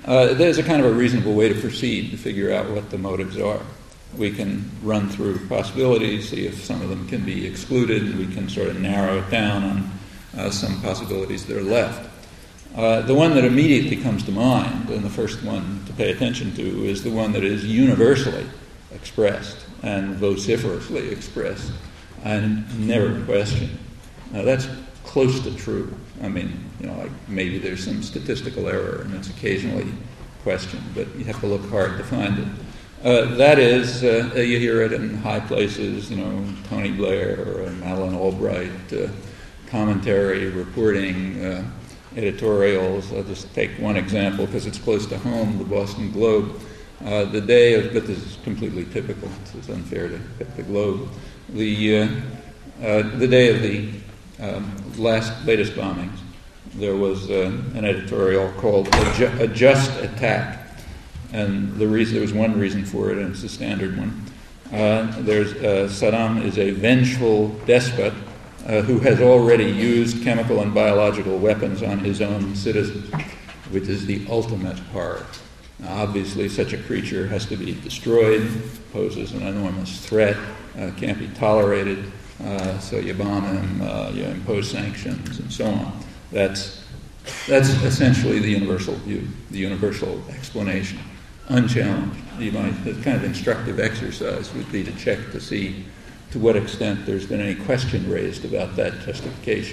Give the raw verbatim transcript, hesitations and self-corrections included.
Uh, there's a kind of a reasonable way to proceed to figure out what the motives are. We can run through possibilities, see if some of them can be excluded, and we can sort of narrow it down on uh, some possibilities that are left. Uh, the one that immediately comes to mind, and the first one to pay attention to, is the one that is universally expressed and vociferously expressed and never questioned. Now that's close to true. I mean, you know, like maybe there's some statistical error and it's occasionally questioned, but you have to look hard to find it. Uh, that is, uh, you hear it in high places, you know, Tony Blair or Madeleine Albright, uh, commentary, reporting, uh, editorials. I'll just take one example because it's close to home, the Boston Globe. Uh, the day of, but this is completely typical, it's unfair to pick the Globe. The, uh, uh, the day of the um, last, latest bombings, there was uh, an editorial called a, ju- a Just Attack. And the reason, there was one reason for it, and it's a standard one. Uh, there's uh, Saddam is a vengeful despot uh, who has already used chemical and biological weapons on his own citizens, which is the ultimate horror. Now, obviously, such a creature has to be destroyed, poses an enormous threat, uh, can't be tolerated, uh, so you bomb him, uh, you impose sanctions, and so on. That's, that's essentially the universal view, the universal explanation. Unchallenged. You might, the kind of instructive exercise would be to check to see to what extent there's been any question raised about that justification.